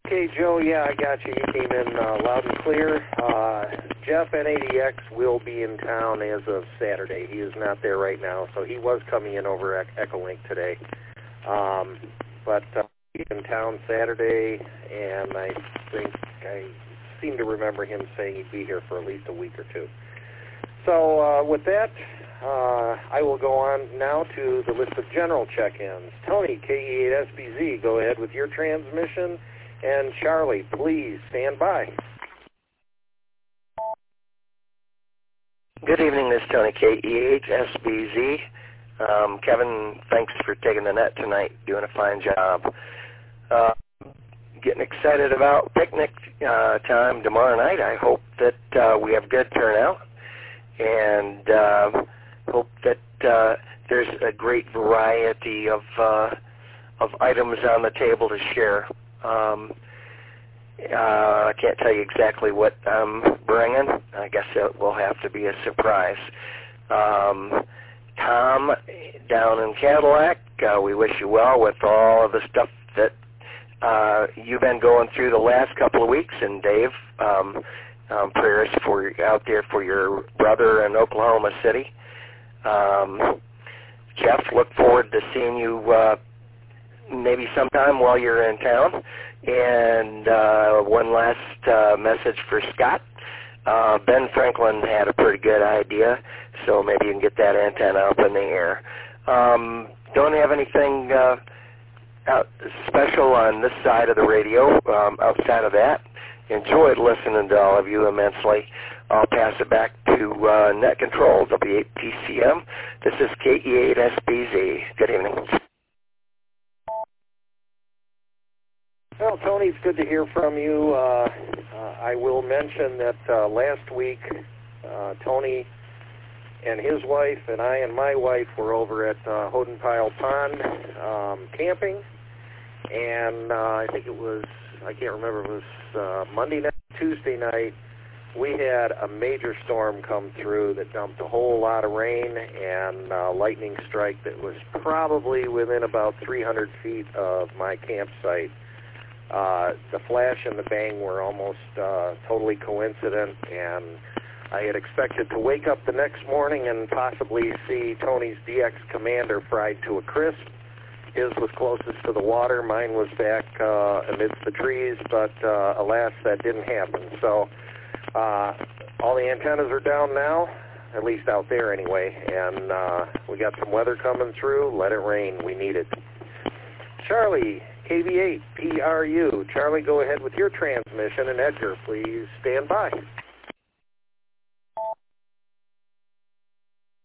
Okay, Joe, yeah, I got you. You came in loud and clear. Jeff N80X will be in town as of Saturday. He is not there right now, so he was coming in over Echolink today. But he's in town Saturday, and I seem to remember him saying he'd be here for at least a week or two. So with that, I will go on now to the list of general check-ins. Tony, KE8SBZ, go ahead with your transmission. And Charlie, please stand by. Good evening, this is Tony, KE8SBZ. Kevin, thanks for taking the net tonight, doing a fine job. Getting excited about picnic time tomorrow night. I hope that we have good turnout, and hope that there's a great variety of items on the table to share. I can't tell you exactly what I'm bringing. I guess it will have to be a surprise. Tom, down in Cadillac, we wish you well with all of the stuff that you've been going through the last couple of weeks. And Dave, prayers out there for your brother in Oklahoma City. Jeff, look forward to seeing you maybe sometime while you're in town. And one last message for Scott. Ben Franklin had a pretty good idea, so maybe you can get that antenna up in the air. Don't have anything special on this side of the radio. Outside of that, enjoyed listening to all of you immensely. I'll pass it back to Net Control, W8PCM. This is KE8SBZ. Good evening. Well, Tony, it's good to hear from you. I will mention that last week, Tony and his wife and I and my wife were over at Hodenpile Pond camping, and I think it was, I can't remember, it was Monday night, Tuesday night. We had a major storm come through that dumped a whole lot of rain and lightning strike that was probably within about 300 feet of my campsite. The flash and the bang were almost totally coincident, and I had expected to wake up the next morning and possibly see Tony's DX Commander fried to a crisp. His was closest to the water. Mine was back amidst the trees, but alas, that didn't happen. So all the antennas are down now, at least out there anyway, and we got some weather coming through. Let it rain. We need it. Charlie, KV8, PRU. Charlie, go ahead with your transmission, and Edgar, please stand by.